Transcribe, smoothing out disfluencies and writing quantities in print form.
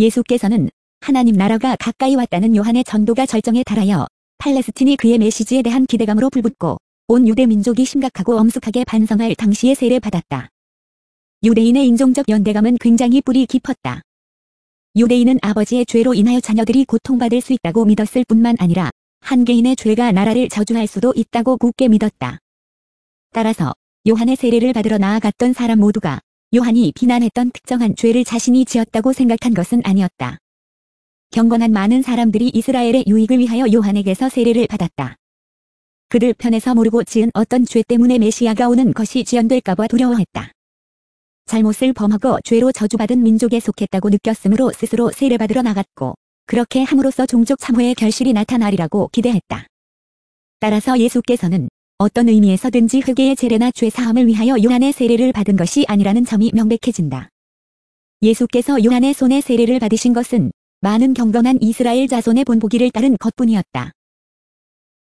예수께서는 하나님 나라가 가까이 왔다는 요한의 전도가 절정에 달하여 팔레스틴이 그의 메시지에 대한 기대감으로 불붙고 온 유대 민족이 심각하고 엄숙하게 반성할 당시에 세례받았다. 유대인의 인종적 연대감은 굉장히 뿌리 깊었다. 유대인은 아버지의 죄로 인하여 자녀들이 고통받을 수 있다고 믿었을 뿐만 아니라 한 개인의 죄가 나라를 저주할 수도 있다고 굳게 믿었다. 따라서 요한의 세례를 받으러 나아갔던 사람 모두가 요한이 비난했던 특정한 죄를 자신이 지었다고 생각한 것은 아니었다. 경건한 많은 사람들이 이스라엘의 유익을 위하여 요한에게서 세례를 받았다. 그들 편에서 모르고 지은 어떤 죄 때문에 메시아가 오는 것이 지연될까봐 두려워했다. 잘못을 범하고 죄로 저주받은 민족에 속했다고 느꼈으므로 스스로 세례받으러 나갔고 그렇게 함으로써 종족 참회의 결실이 나타나리라고 기대했다. 따라서 예수께서는 어떤 의미에서든지 회개의 제례나 죄 사함을 위하여 요한의 세례를 받은 것이 아니라는 점이 명백해진다. 예수께서 요한의 손에 세례를 받으신 것은 많은 경건한 이스라엘 자손의 본보기를 따른 것뿐이었다.